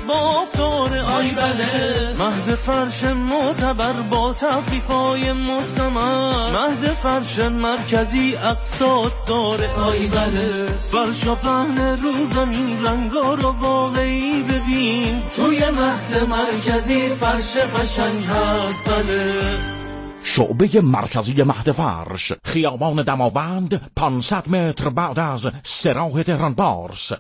اسباب داره آی بله، مهد فرش معتبر با تخفیفای مستمر، مهد فرش مرکزی اقساط داره آی بله، فرش و پهن رو زمین رنگا رو واقعی ببین، توی مهد مرکزی فرش قشنگ هست بله. شعبه مرکزی مهد فرش، خیابان دماوند، 500 متر بعد از سراح تهران پارس.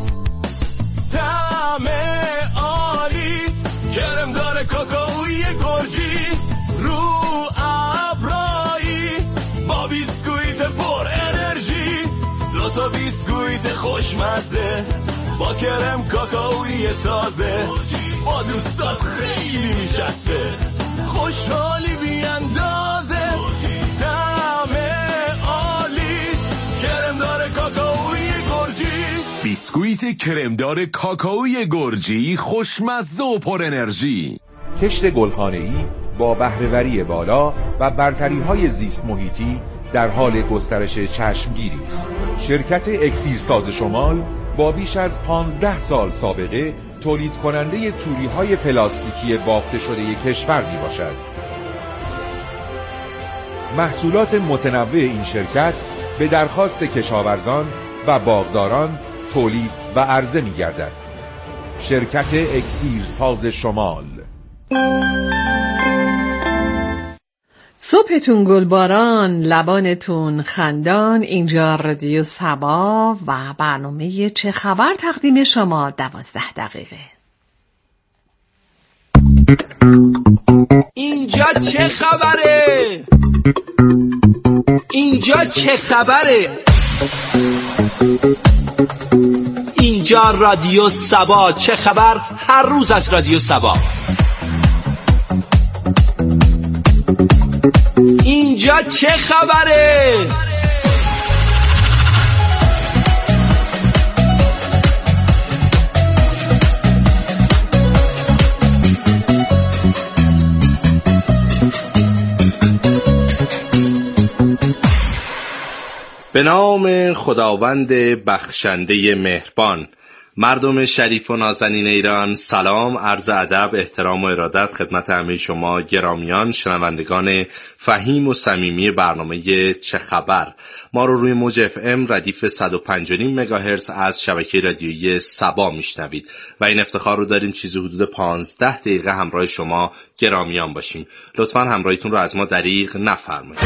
طعم عالی، کرم داره کاکائوی گرجی، رو ابرایی با بیسکویت پر انرژی، دوتا بیسکویت خوشمزه با کرم کاکائوی تازه، با دوستات خیلی میچسبه، خوشحالی بیاندازه، طعم عالی، کرمدار کاکائوی گرجی. بیسکویت کرمدار کاکائوی گرجی، خوشمزه و پر انرژی. کشت گلخانه‌ای با بهره‌وری بالا و برتری‌های زیست محیطی در حال گسترش چشمگیری است. شرکت اکسیرساز شمال با بیش از 15 سال سابقه تولید کننده توری‌های پلاستیکی بافته شده کشور می باشد. محصولات متنوع این شرکت به درخواست کشاورزان و باغداران تولید و عرضه می گردد. شرکت اکسیرساز شمال. صبحتون گلباران، لبانتون خندان. اینجا رادیو صبا و برنامه چه خبر تقدیم شما 12 دقیقه. اینجا چه خبره؟ اینجا چه خبره؟ اینجا رادیو صبا. چه خبر؟ هر روز از رادیو صبا. اینجا چه خبره؟ به نام خداوند بخشنده مهربان. مردم شریف و نازنین ایران، سلام، عرض ادب، احترام و ارادت خدمت همه شما گرامیان شنوندگان فهیم و صمیمی برنامه چه خبر. ما رو روی موج FM ردیف 105.5 مگاهرتز از شبکه رادیویی صبا میشنوید و این افتخار رو داریم چیزی حدود 15 دقیقه همراه شما گرامیان باشیم. لطفاً همراهیتون رو از ما دریغ نفرمایید.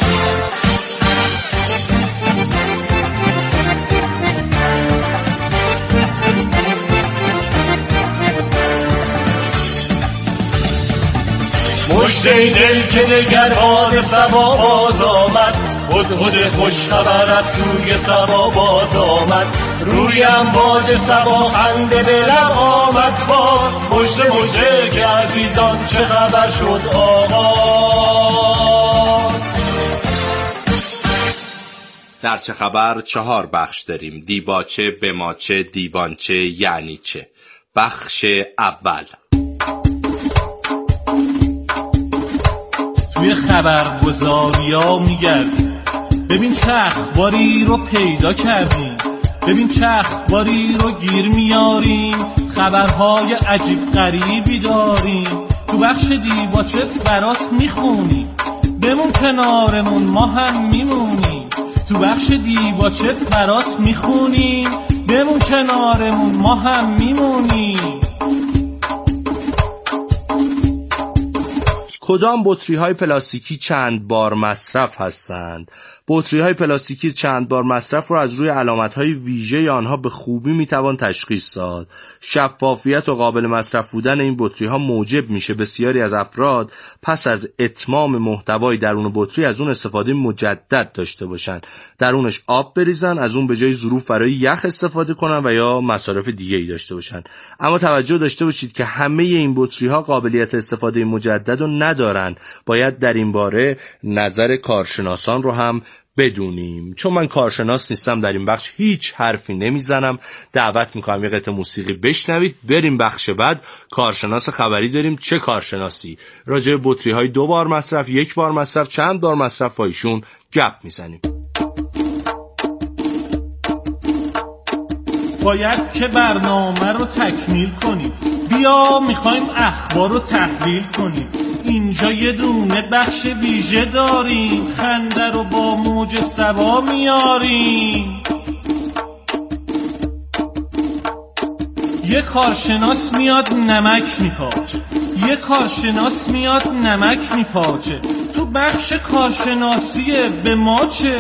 مژده دل که نگران صبا باز آمد، هدهد خوش خبر از سوی صبا باز آمد، روی امواج صبا خنده به لب آمد باز، مژده مژده که عزیزان چه خبر شد آغاز. در چه خبر 4 بخش داریم: دیباچه، بماچه، دیوانچه، یعنی چه. بخش اول: توی خبرگزاریا میگردیم، ببین چه اخباری رو پیدا کردیم، ببین چه اخباری رو گیر میاریم، خبرهای عجیب غریبی داریم، تو بخش دیباچه برات میخونیم، بمون کنارمون ما هم میمونیم، تو بخش دیباچه برات میخونیم، بمون کنارمون ما هم میمونیم. کدام بطری‌های پلاستیکی چند بار مصرف هستند؟ بطری‌های پلاستیکی چند بار مصرف رو از روی علامت‌های ویژه آنها به خوبی میتوان تشخیص داد. شفافیت و قابل مصرف بودن این بطری‌ها موجب میشه بسیاری از افراد پس از اتمام محتوای درون بطری از اون استفاده مجدد داشته باشن. درونش آب بریزن، از اون به جای ظروف برای یخ استفاده کنن و یا مصارف دیگه‌ای داشته باشن. اما توجه داشته باشید که همه این بطری‌ها قابلیت استفاده مجدد رو ندارن. باید در این باره نظر کارشناسان رو هم بدونیم. چون من کارشناس نیستم در این بخش هیچ حرفی نمیزنم. دعوت میکنم یه قطعه موسیقی بشنوید. بریم بخش بعد. کارشناس خبری داریم. چه کارشناسی؟ راجع به بطری های 2 بار مصرف، 1 بار مصرف، چند بار مصرف با ایشون گپ میزنیم. باید که برنامه رو تکمیل کنیم. بیا میخوایم اخبار رو تحلیل کنیم. اینجا یه دونه بخش ویژه داریم، خنده رو با موج سبا میاریم. یه کارشناس میاد نمک میپاچه، یه کارشناس میاد نمک میپاچه. تو بخش کارشناسیه به ما چه؟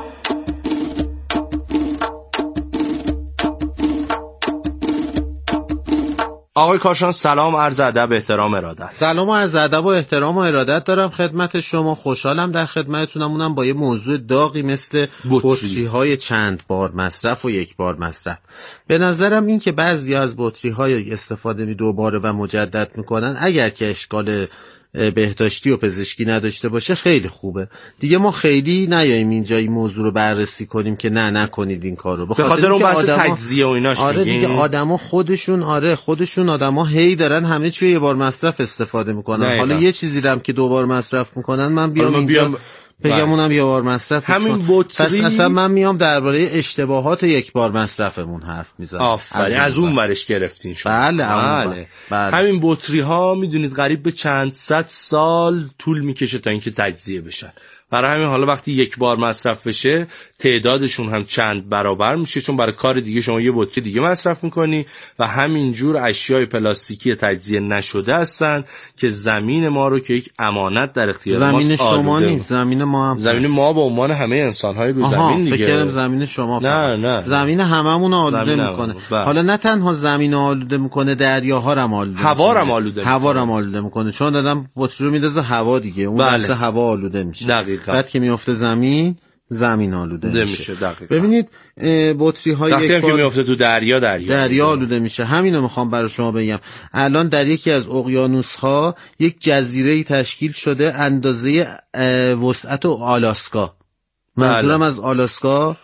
آقای کارشناس سلام، عرض ادب، احترام، ارادت. سلام و عرض ادب و احترام و ارادت دارم خدمت شما. خوشحالم در خدمتتونم، اونم با یه موضوع داغی مثل بطری‌های چند بار مصرف و یک بار مصرف. به نظرم این که بعضی از بطری‌های استفاده دوباره و مجدد میکنن، اگر که اشکال بهداشتی و پزشکی نداشته باشه خیلی خوبه. دیگه ما خیلی نیاییم اینجا این موضوع رو بررسی کنیم که نه نکنید این کارو، به خاطر اون بحث تجزیه و ایناش. آره دیگه آدما خودشون آدما هی دارن همه چیو یه بار مصرف استفاده میکنن. حالا یه چیزی رو هم که دو بار مصرف میکنن من بیام بگم اونم یه بار مصرف. همین بطری. پس اصلا من میام درباره اشتباهات یک بار مصرفمون حرف میزنم. آفرین، از اون ورش گرفتین شما. بله. همین بطری ها میدونید قریب به چند صد سال طول میکشه تا اینکه تجزیه بشن. برای همین حالا وقتی یک بار مصرف بشه تعدادشون هم چند برابر میشه، چون برای کار دیگه شما یه بطری دیگه مصرف میکنی و همینجور اشیای پلاستیکی تجزیه نشده هستن که زمین ما رو که یک امانت در اختیار ماست. زمین شما نیست، زمین ما هم. زمین ما به عنوان همه انسان‌های رو زمین دیگه. فکر کردم زمین شما. نه. زمین هممون آلوده میکنه. حالا نه تنها زمین آلوده میکنه، دریاها رو آلوده، هوا رو آلوده میکنه. چون دادم بطری رو میندازه هوا دیگه، اون واسه هوا آلوده میشه. بعد که میفته زمین آلوده میشه. ببینید بطری های وقتی که میفته تو دریا آلوده میشه. همینو میخوام برای شما بگم. الان در یکی از اقیانوس ها یک جزیره تشکیل شده اندازه وسعت آلاسکا. منظورم از آلاسکا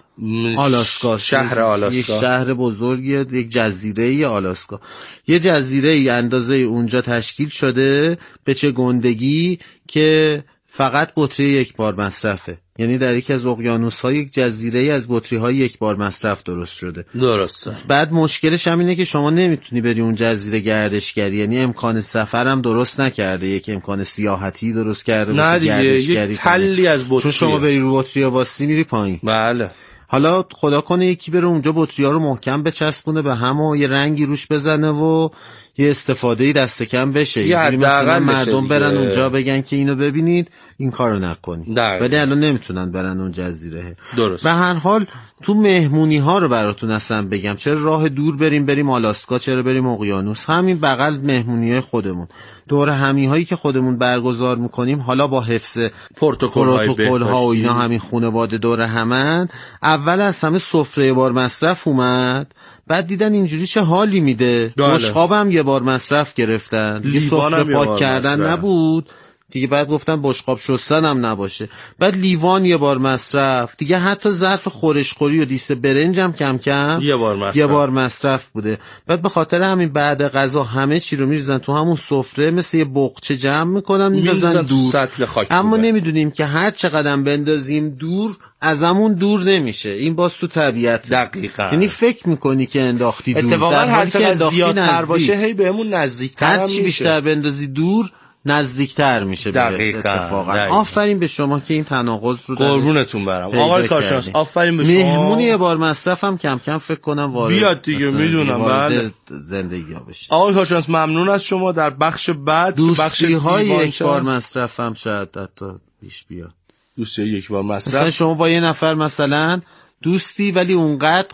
شهر آلاسکا، یک شهر بزرگیه، یک جزیره آلاسکا. یه جزیره اندازه اونجا تشکیل شده به چه گندگی که فقط بطری یک بار مصرفه. یعنی در یکی از اقیانوس‌ها یک جزیره‌ای از بطری‌های یک بار مصرف درست شده. درسته. بعد مشکلش هم اینه که شما نمیتونی بری اون جزیره گردشگری، یعنی امکان سفرم درست نکرده، یک امکان سیاحتی درست کرده باشه گردشگری. یک حلی از بطری. چون شما بری رو بطری واسطی میری پایین. بله. حالا خدا کنه یکی بره اونجا بطری‌ها رو محکم بچسبونه به هم و یه رنگی روش بزنه و یه استفاده‌ای دست کم بشه. یعنی مثلا مردم برن اونجا بگن که اینو ببینید، این کارو نکنید. ولی الان نمیتونن برن اون جزیره. درست. به هر حال تو مهمونی‌ها رو براتون اصلا بگم، چرا راه دور بریم آلاسکا، چرا بریم اقیانوس؟ همین بغل مهمونی‌های خودمون، دور همی‌هایی که خودمون برگزار می‌کنیم، حالا با حفظ پروتکل‌ها و اینا، همین خانواده دور همن. اول از همه سفره بار مصرف اومد، بعد دیدن اینجوری چه حالی میده. بشقاب هم یه بار مصرف گرفتن، دیگه سفره پاک کردن نبود دیگه، بعد گفتن بشقاب شستن هم نباشه. بعد لیوان یه بار مصرف دیگه، حتی ظرف خورشخوری و دیس برنج هم کم کم یه بار مصرف بوده. بعد به خاطر همین بعد غذا همه چی رو میریزن تو همون سفره، مثل یه بقچه جمع میکنن میندازن دور. سطل خاک اما نمیدونیم که هر چقدر بندازیم دور از همون دور نمیشه. این باز تو طبیعت. دقیقاً. یعنی فکر میکنی که انداختی دور، اتفاقا هر چقدر زیادتر باشه هی بهمون نزدیکتر میشه. هر چی بیشتر بندازی دور نزدیکتر میشه. دقیقاً. آفرین به شما که این تناقض رو قربونتون برم آقای کارشناس. آفرین به شما. مهمونی یه بار مصرفم کم کم فکر کنم وارد بیاد دیگه، میدونم. بله. زندگی ها بشه. آقای کارشناس ممنون از شما. در بخش بعد دوستی های یک بار مصرفم شاید حتی پیش بیاد. دوستی یک بار مصرف، مثلا شما با یه نفر مثلا دوستی ولی اونقدر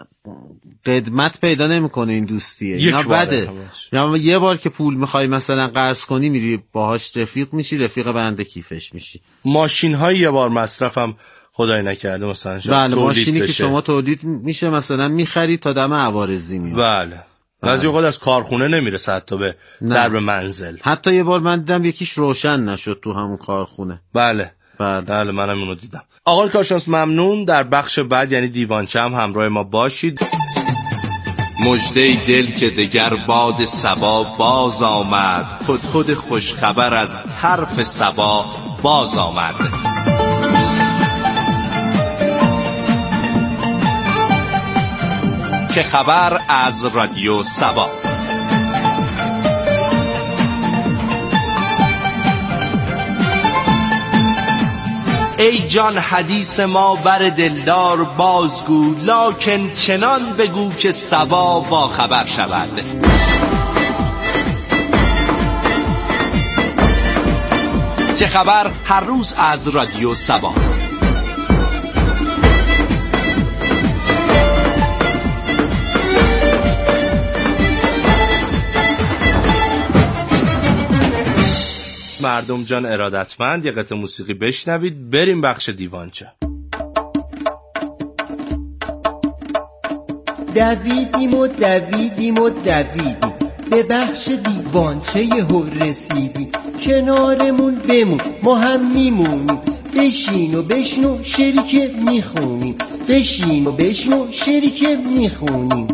قدمت پیدا نمیکنه این دوستیه، یک بده. یا یه بار که پول میخوای مثلا قرض کنی میری باهاش رفیق میشی، رفیق بنده کیفش میشی. ماشین های یه بار مصرفم خدای نکرده مثلا بله، ماشینی که شما تولید میشه مثلا میخری تا دم عوارضی میاد. بله. بعضی اوقات از کارخونه نمیرسه حتی به درب منزل. حتی یه بار من دیدم یکیش روشن نشد تو همون کارخونه. بله منم اینو دیدم. آقای کارشناس ممنون. در بخش بعد یعنی دیوانچه هم همراه ما باشید. مژده دل که دگر باد صبا باز آمد، خود خوش خبر از طرف صبا باز آمد. چه خبر از رادیو سبا. ای جان حدیث ما بر دلدار بازگو، لکن چنان بگو که سبا با خبر شود. چه خبر هر روز از رادیو سبا. مردم جان ارادتمند، یه قطعه موسیقی بشنوید، بریم بخش دیوانچه. دویدیم و دویدیم و دویدیم، به بخش دیوانچه یهو رسیدیم. کنارمون بمون ما هم میمونیم، بشین و بشنو شعری که میخونیم، بشین و بشنو شعری که میخونیم.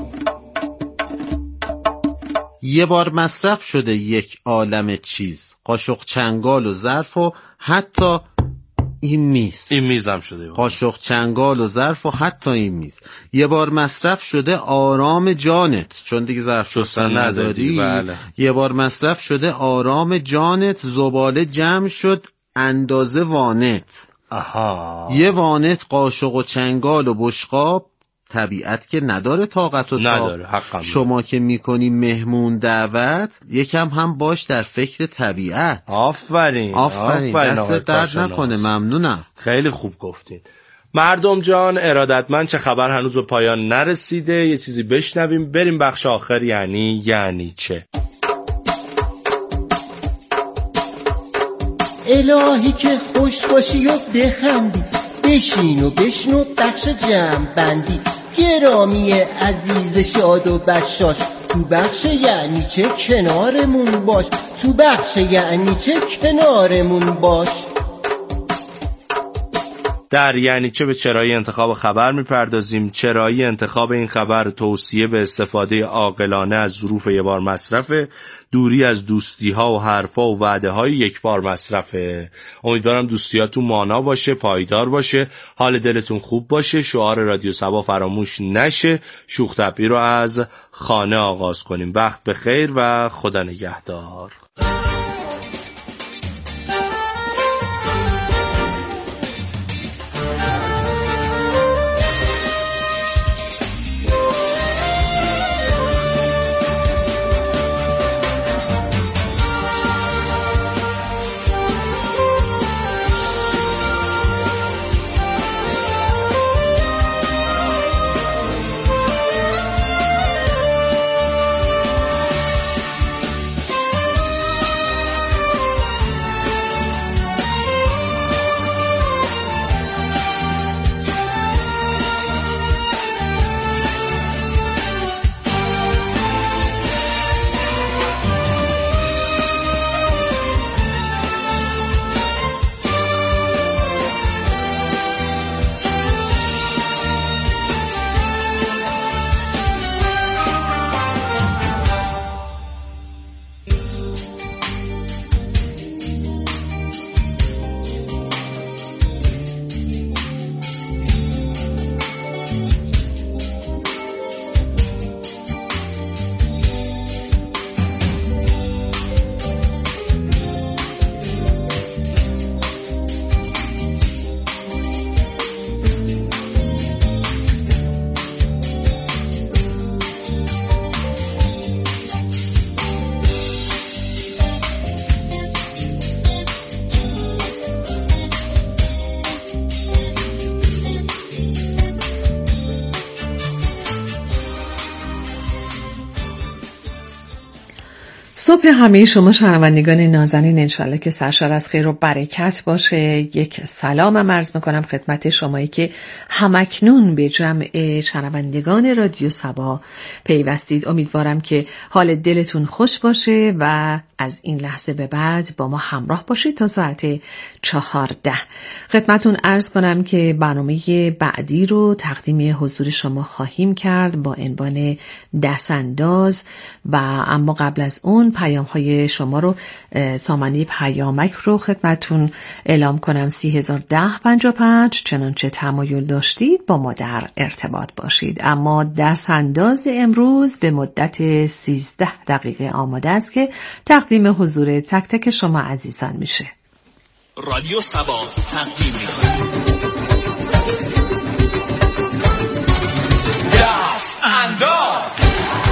یه بار مصرف شده یک عالم چیز، قاشق چنگال و ظرف و حتی این میز. این میزم شده قاشق چنگال و ظرف و حتی این میز. یه بار مصرف شده آرام جانت، چون دیگه ظرف شستن نداری. بله. یه بار مصرف شده آرام جانت، زباله جمع شد اندازه وانت. آها. یه وانت قاشق و چنگال و بشقاب، طبیعت که نداره طاقت و نداره، حقم. شما که میکنی مهمون دعوت، یکم هم باش در فکر طبیعت. آفرین دست درد نکنه. ممنونم، خیلی خوب گفتین. مردم جان ارادتمند، چه خبر هنوز به پایان نرسیده، یه چیزی بشنویم بریم بخش آخر. یعنی چه. الهی که خوش باشی و بخندی، بشین و بشنو بخش جمع بندی. گرامی عزیز شاد و بشاش، تو بخش یعنی چه کنارمون باش، تو بخش یعنی چه کنارمون باش. در یعنی چه به چرایی انتخاب خبر میپردازیم. چرایی انتخاب این خبر توصیه به استفاده عاقلانه از ظروف یک بار مصرفه، دوری از دوستی ها و حرفا و وعده های یک بار مصرفه. امیدوارم دوستیاتون مانا باشه، پایدار باشه، حال دلتون خوب باشه، شعار رادیو سبا فراموش نشه. شوخ طبعی رو از خانه آغاز کنیم. وقت بخیر و خدا نگهدار. صبح همه شما شنوندگان نازنین، انشالله که سرشار از خیر و برکت باشه. یک سلام عرض میکنم خدمت شمایی که همکنون به جمع شنوندگان رادیو سبا پیوستید. امیدوارم که حال دلتون خوش باشه و از این لحظه به بعد با ما همراه باشید تا ساعت 14. خدمتون عرض کنم که برنامه بعدی رو تقدیم حضور شما خواهیم کرد با عنوان دستانداز، و اما قبل از اون تلفن پیام های شما رو سامانه پیامک رو خدمتون اعلام کنم 301055. چنانچه تمایل داشتید با ما در ارتباط باشید. اما دست انداز امروز به مدت 13 دقیقه آماده است که تقدیم حضور تک تک شما عزیزان میشه. رادیو سبا تقدیم میکنه دست انداز.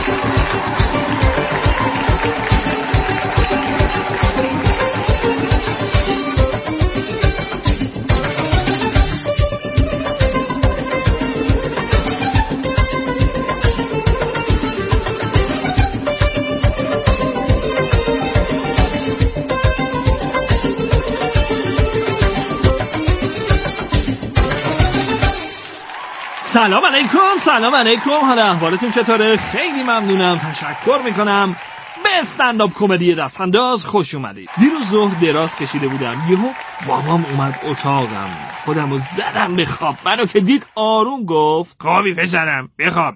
سلام علیکم. حالا احوالتون چطوره؟ خیلی ممنونم، تشکر میکنم. به استندآپ کمدی دست انداز خوش اومدید. دیروز ظهر دراز کشیده بودم، یهو بابام اومد اتاقم، خودمو زدم به خواب. منو که دید آروم گفت خوابی پسرم، بخواب.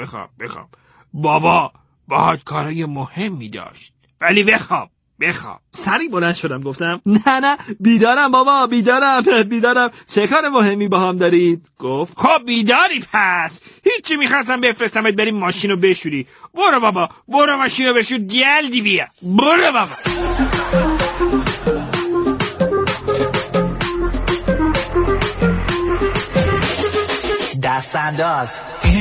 بابا باهات کارای مهمی داشت، ولی بخواب. سری بلند شدم گفتم نه بیدارم بابا، بیدارم. چه کار مهمی با هم دارید؟ گفت خب بیداری پس، هیچی، میخواستم بفرستمت بریم ماشینو بشوری. برو بابا، برو ماشینو بشور، جلدی بیا، برو بابا. دست انداز.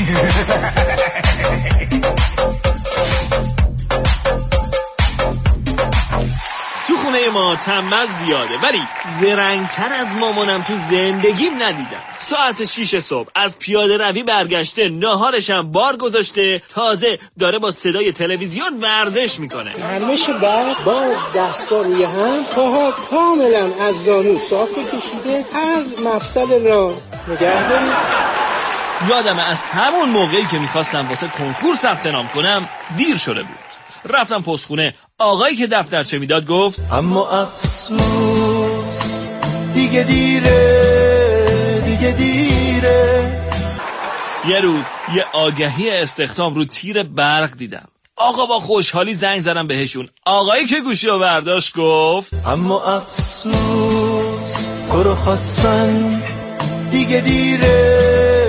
تو خونه ما تنبل زیاده، ولی زرنگتر از مامانم تو زندگیم ندیدم. ساعت 6 صبح از پیاده روی برگشته، ناهارشم بار گذاشته، تازه داره با صدای تلویزیون ورزش میکنه. هرمش بعد باز دستگاه روی هم، پاها کاملا از زانو صافه کشیده، از مفصل راه نگه دارید. یادمه از همون موقعی که میخواستم واسه کنکور ثبت نام کنم دیر شده بود. رفتم پستخونه، آقایی که دفترچه میداد گفت اما افسوس دیگه دیره. یه روز یه آگهی استخدام رو تیر برق دیدم. آقا با خوشحالی زنگ زدم بهشون. آقایی که گوشی رو برداشت گفت اما افسوس تو رو خواستن، دیگه دیره.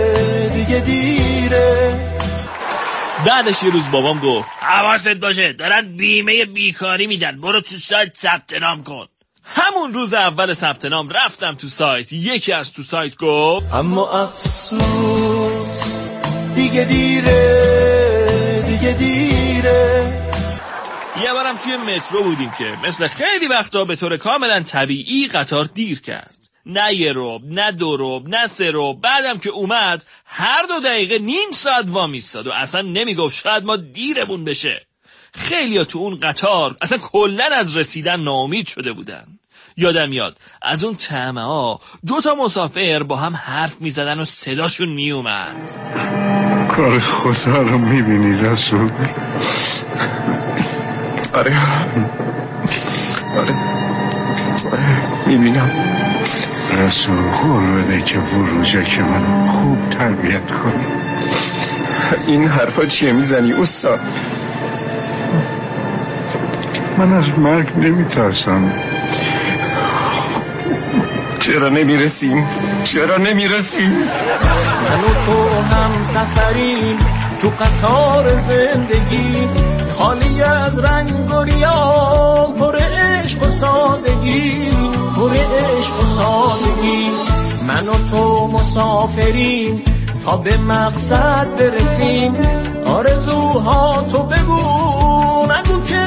بعدش یه روز بابام گفت حواست باشه دارن بیمه بیکاری میدن، برو تو سایت ثبت نام کن. همون روز اول ثبت نام رفتم تو سایت. یکی از تو سایت گفت اما افسوس دیگه دیره. یه بارم توی مترو بودیم که مثل خیلی وقتا به طور کاملا طبیعی قطار دیر کرد. نه یه ربع، نه 2 ربع، نه 3 ربع. بعدم که اومد هر 2 دقیقه نیم ساعت وامیستاد و اصلا نمیگفت شاید ما دیرمون بشه. خیلیا تو اون قطار اصلا کلن از رسیدن ناامید شده بودن. یادم میاد از اون طعمه ها 2 تا مسافر با هم حرف میزدن و صداشون میومد. کار خدا رو میبینی رسول؟ آره میبینم. رسول قول بده که بروجه که منو خوب تربیت کنی. این حرفا چیه میزنی استاد؟ من از مرگ نمیترسم. چرا نمیرسیم؟ من و تو هم سفریم تو قطار زندگی، خالی از رنگ و ریا، پر عشق و سادگی. من و تو مسافریم تا به مقصد برسیم. آرزوها تو بگو، نگو که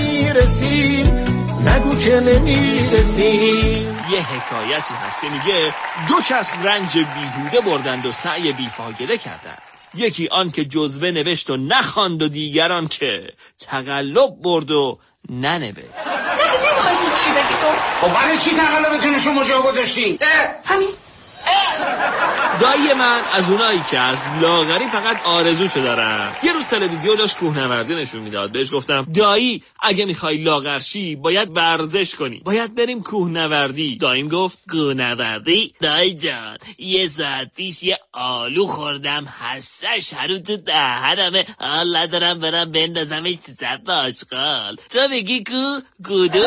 نمیرسیم. یه حکایتی هست که میگه 2 کس رنج بیهوده بردند و سعی بیفایده کردند. یکی آن که جزوه نوشت و نخواند و دیگران که تقلب برد و ننوشت. نمیخوای چی بگی تو؟ خب برای چی تقلبتون شما جا گذاشتین؟ همین دایی من از اونایی که از لاغری فقط آرزوشو دارن. یه روز تلویزیون داشت کوهنوردی نشون میداد. بهش گفتم دایی اگه میخوای لاغر شی باید ورزش کنی، باید بریم کوهنوردی. داییم گفت کوهنوردی؟ دایی جان یه ساعت پیش یه آلو خوردم، هستش هنوز تو دهنمه، حال ندارم برم بندازمش تو سطح آشغال. تو بگی کدوم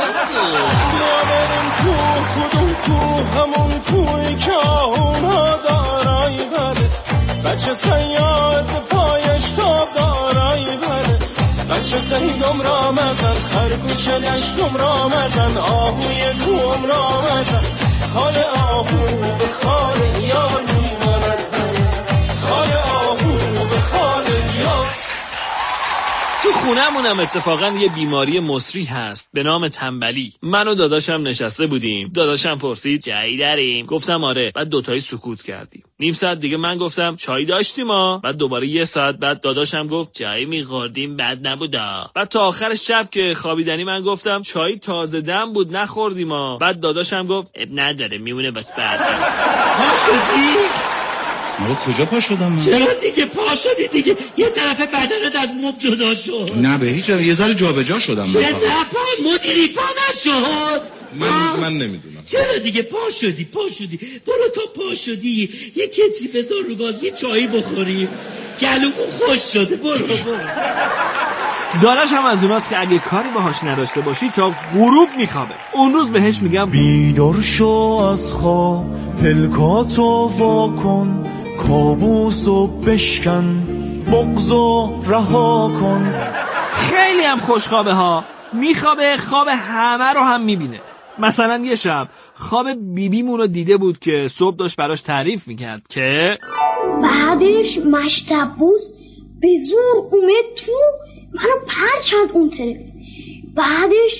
کوه همون کوهی که اونها دارایی بره، بچه سیاد پایش تاب دارایی بره، بچه سیدم را مزن، خرگوش دشتم را مزن، آهوی کوم را مزن، خال آهو به خال یار میبرد، خال آهو به خال یار. تو خونمونم اتفاقا یه بیماری مصری هست به نام تنبلی. من و داداشم نشسته بودیم. داداشم پرسید چایی داریم؟ گفتم آره. بعد دوتایی سکوت کردیم. نیم ساعت دیگه من گفتم چایی داشتیم ما. بعد دوباره یه ساعت بعد داداشم گفت چایی می‌خوردیم بد نبودا. بعد تا آخر شب که خوابیدنی من گفتم چایی تازه دم بود نخوردیم ما. بعد داداشم گفت اب نداره میمونه بس بعد. شدی؟ ما کجا پا شدم من؟ چرا دیگه پا شدی دیگه؟ یه طرف بدنت از مب جدا شد. نه به هیچ یه ذره جابجا شدم. چه پا مدیری پا نشد؟ من نمیدونم. چرا دیگه پا شدی؟ برو تا پا شدی یه کتری بذار رو گاز، یه چایی بخوریم، گلومون خوش شده. برو داداش هم از اوناست که اگه کاری باهاش نداشته باشی تا غروب میخوابه. اون روز بهش میگم بیدار شو از خواب، پلکاتو واکن، کابوسو بشکن، بغضو رها کن. خیلی هم خوشخوابه ها، میخوابه، خواب همه رو هم میبینه. مثلا یه شب خواب بیبیمون رو دیده بود که صبح داشت براش تعریف میکرد که بعدش مشتبوس به زور اومد تو منو پرچند اون طرف، بعدش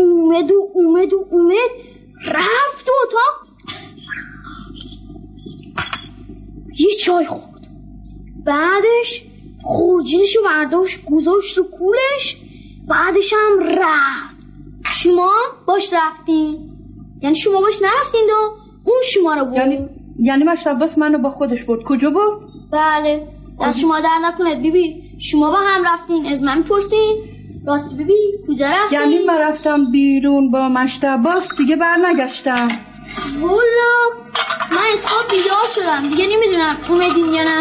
اومد رفت اتاق یه چای خورد، بعدش خورجینشو برداشت گذاشت رو کولش، بعدش هم رفت. شما باش رفتین؟ یعنی شما باش نرفتین و اون شما رو برد؟ یعنی مشتباس منو با خودش برد. کجا برد؟ بله از شما در نکند بیبی، شما با هم رفتین از من میپرسین؟ راستی بیبی کجا رفتین؟ یعنی من رفتم بیرون با مشتباس دیگه بر نگشتم. والا من از خواب بیدار شدم دیگه نمیدونم اومدین یا نه.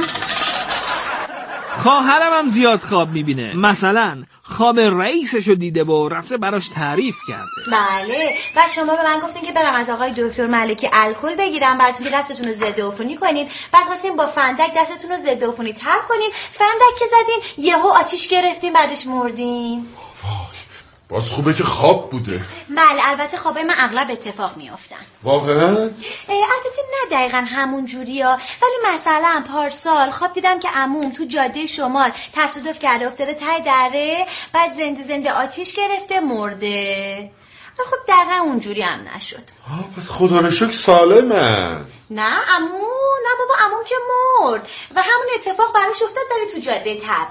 خواهرم هم زیاد خواب میبینه. مثلا خواب رئیسشو دیده و رفته براش تعریف کرده. بله بعد شما به من گفتین که برم از آقای دکتر ملکی الکل بگیرم براتون که دستتون رو ضد عفونی کنین. بعد خواستین با فندک دستتون رو ضد عفونی تب کنین. فندک که زدین یهو آتیش گرفتین بعدش مردین. باز خوبه که خواب بوده. بله البته خوابای من اغلب اتفاق میافتن. واقعا؟ البته نه دقیقا همون جوریا، ولی مثلا پارسال خواب دیدم که عموم تو جاده شمال تصادف کرده افتاده ته دره، بعد زنده آتیش گرفته مرده. خب دقیقا اونجوری هم نشد. پس خدا رو شکر سالمه. نه عمو، نه بابا عموم که مرد و همون اتفاق براش افتاد ولی تو جاده تب.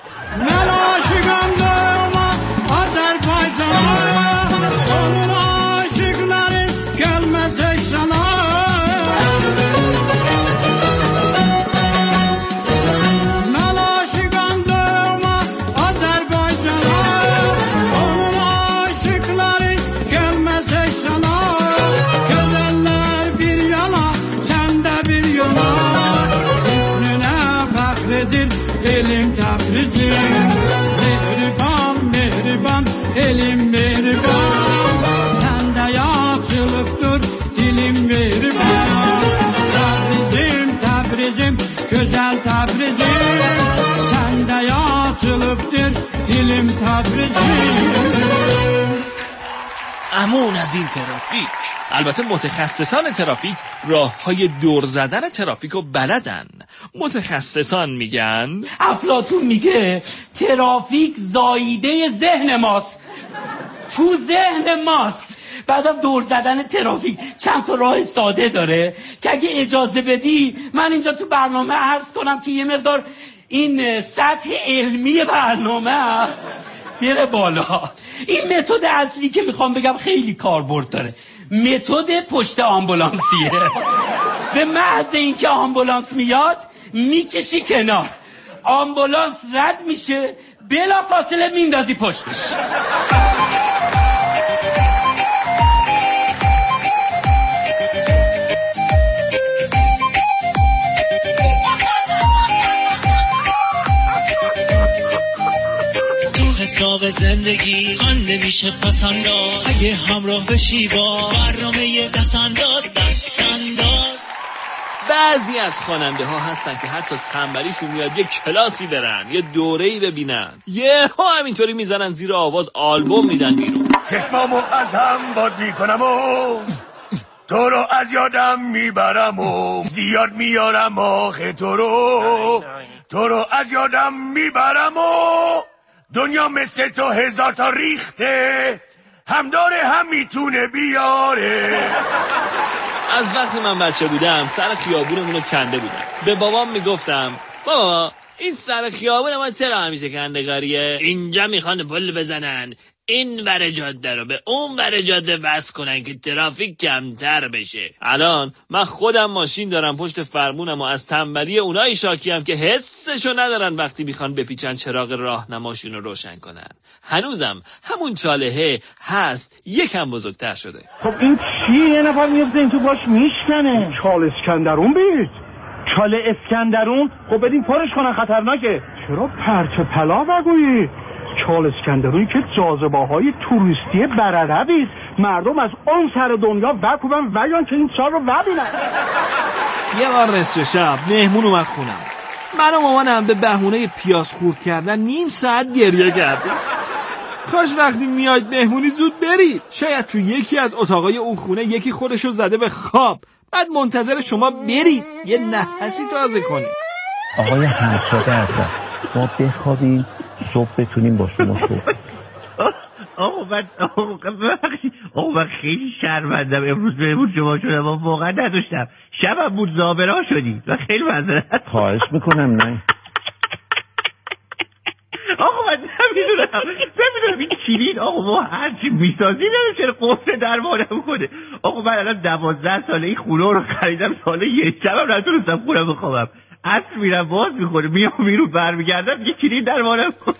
Onun aşıkların gelmez sana. Ben aşıkandım Azerbaycan'a. Onun aşıkları gelmez sana. Güzeller bir yana, sen de bir yana. Üstüne fahredir elim Tebrizim. Mehriban elim mehriban, sen de açılıptır dilim mehriban. Tebrizim, güzel Tebrizim, sen de açılıptır dilim Tebrizim. امون از این ترافیک. البته متخصصان ترافیک راه‌های دور زدن ترافیک رو بلدن. متخصصان میگن افلاطون میگه ترافیک زاییده ذهن ماست، تو ذهن ماست. بعدم دور زدن ترافیک چند تا راه ساده داره که اگه اجازه بدی من اینجا تو برنامه عرض کنم که یه مقدار این سطح علمی برنامه بیاره بالا. این متد اصلی که میخوام بگم خیلی کاربرد داره، متد پشت آمبولانسیه. به محض اینکه آمبولانس میاد میکشی کنار، آمبولانس رد میشه بلا فاصله میندازی پشتش. حساب زندگی خوانده میشه پسنداز، اگه همراه بشی با برنامه دستانداز. بعضی از خواننده ها هستن که حتی تنبلیشون میاد یه کلاسی برن، یه دوره‌ای ببینن، ها همینطوری میزنن زیر آواز آلبوم میدن بیرون. چشمامو از هم باز میکنم و تو رو از یادم میبرم و زیاد میارم آخه تو رو از یادم میبرم و دنیا مثل تو 1000 تا ریخته، هم داره هم میتونه بیاره. از وقتی من بچه بودم سر خیابونمونو کنده بودم. به بابام میگفتم بابا این سر خیابون ما چرا همیشه کندگاریه؟ اینجا میخوان پل بزنن این ور جاده رو به اون ور جاده وصل کنن که ترافیک کمتر بشه. الان من خودم ماشین دارم پشت فرمونم و از تنبلی اونایی شاکیم که حسشو ندارن وقتی میخوان بپیچن چراغ راهنماشون رو روشن کنن. هنوزم همون چالهه هست، یکم بزرگتر شده. خب این چیه؟ یه نفر میفته این تو باش میشکنه. چال اسکندرون برید. چال اسکندرون؟ خب بدین پارش کنن، خطرناکه. چرا پرچه پلا بگویی؟ چال اسکندرونی که جاذبه‌های توریستی برعربی است. مردم از اون سر دنیا بکوبن ویان که این چال رو ببینن. یه بار رسه شب مهمون اومد خونم. من و مامانم به بهونه پیاز خورد کردن نیم ساعت گریه کردیم. کاش وقتی میاید مهمونی زود برید. شاید تو یکی از اتاقای اون خونه یکی خودشو زده به خواب، بعد منتظر شما برید یه نفسی تازه کنید. آقای حمزاده هستم، ما بخوابیم صبح بتونیم با شما صبح. آقا من خیلی شرمندم امروز مهمون شما شدم و واقعا نداشتم. شبم بود زابرا شدی و خیلی معذرت. خواهش میکنم. نه آقا من نمیدونم این کلید آقا ما هرچی میسازی نمیشه قفل درمانه میکنه. آقا من الان 12 ساله این خونه رو خریدم، ساله یه شبم نتونستم خونه بخوابم. عصر میرم باز میخوره، میام بیرون برمیگردم یه کلید درمانه میکنه.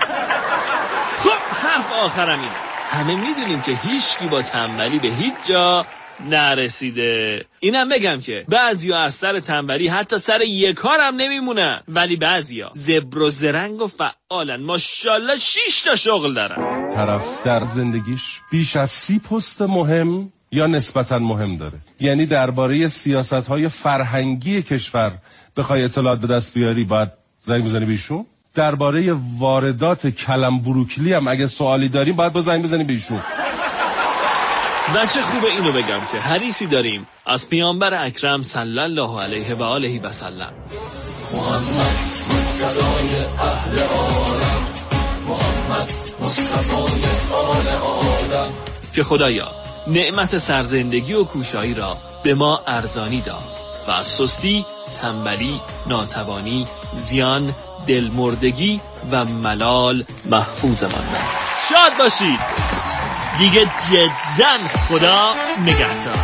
خب حرف آخرم اینه، همه میدونیم که هیچکی با تنبلی به هیچ جا نرسیده. اینم بگم که بعضیا از سر تنبلی حتی سر یک کارم نمیمونن، ولی بعضیا زبر و زرنگ و فعالن، ماشاءالله 6 تا شغل دارن. طرف در زندگیش بیش از 30 پست مهم یا نسبتاً مهم داره. یعنی درباره سیاست‌های فرهنگی کشور بخوای اطلاعات به دست بیاری باید زنگ بزنی بهشون. درباره واردات کلم بروکلی هم اگه سوالی داریم باید با زنگ بزنی بهشون. بچه خوبه اینو بگم که حدیثی داریم از پیامبر اکرم صلی الله علیه و آله و سلم. محمد مقتدای اهل عالم، محمد مصطفای آل آدم، که خدایا نعمت سرزندگی و کوشایی را به ما ارزانی داد و از سستی، تنبلی، ناتوانی، زیان، دلمردگی و ملال محفوظ ماند. شاد باشید. دیگه جداً خدا نگهدار.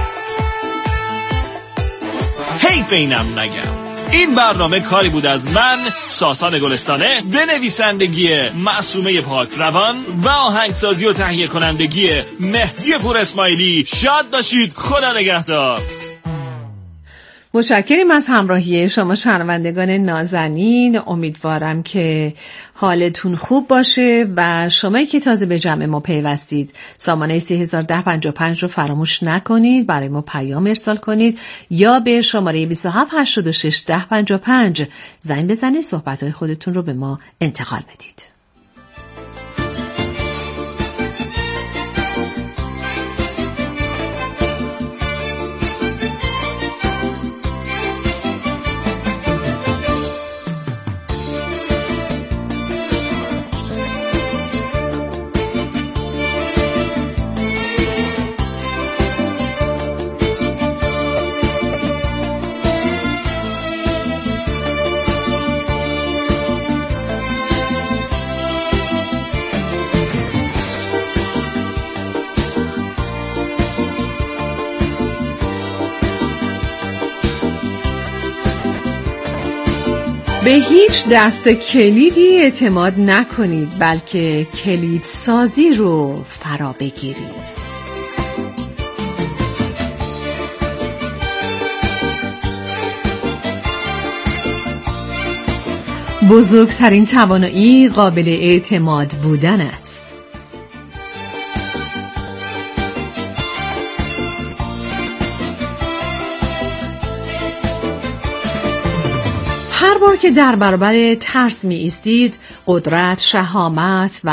حیف اینم نگم. این برنامه کاری بود از من ساسان گلستانه به نویسندگی معصومه پاک روان و آهنگسازی و تهیه کنندگی مهدی پور اسماعیلی. شاد باشید. خدا نگهدار. متشکریم از همراهی شما شنوندگان نازنین. امیدوارم که حالتون خوب باشه و شمایی که تازه به جمع ما پیوستید سامانه 301055 رو فراموش نکنید، برای ما پیام ارسال کنید یا به شماره 27861055 زنگ بزنید، صحبت‌های خودتون رو به ما انتقال بدید. به هیچ دست کلیدی اعتماد نکنید، بلکه کلید سازی رو فرا بگیرید. بزرگترین توانایی قابل اعتماد بودن است. هر بار که در برابر ترس می ایستید، قدرت، شهامت و